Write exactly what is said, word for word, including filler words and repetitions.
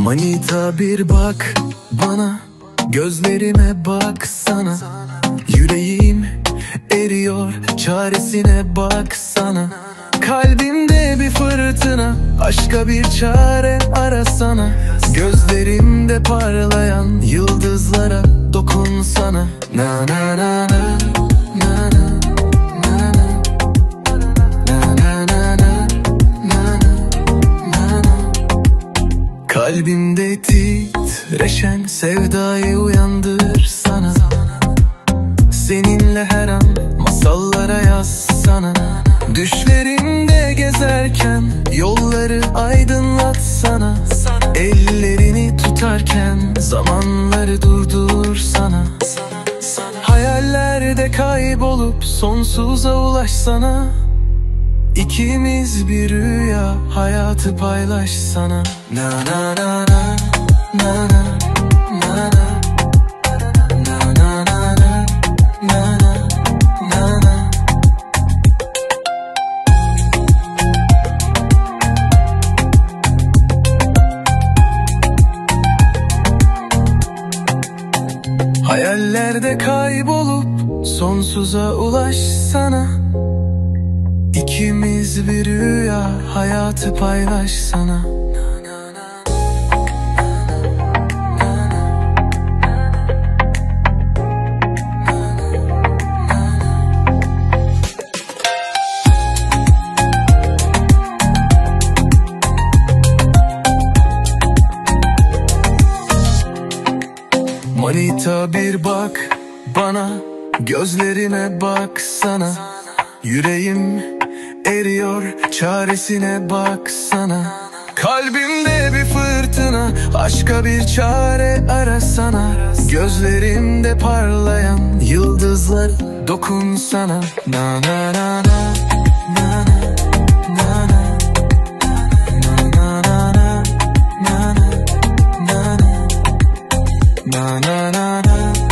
Manita bir bak bana, gözlerime baksana. Yüreğim eriyor, çaresine baksana. Kalbimde bir fırtına, aşka bir çare arasana. Gözlerimde parlayan yıldızlara dokunsana. Na na na na na na. Kalbimde titreşen sevdayı uyandırsana. Seninle her an masallara yazsana. Düşlerimde gezerken yolları aydınlatsana. Ellerini tutarken zamanları durdursana. Hayallerde kaybolup sonsuza ulaşsana. İkimiz bir rüya, hayatı paylaşsana. Na na na na na na na na. Na na na na na na na. Hayallerde kaybolup sonsuza ulaşsana. İkimiz bir rüya, hayatı paylaşsana. Manita bir bak bana, gözlerime baksana. Yüreğim eriyor, çaresine baksana. Kalbimde bir fırtına, aşka bir çare arasana. Gözlerimde parlayan yıldızlar dokunsana. Na na na na na na na. Na na na na na. Na na na na.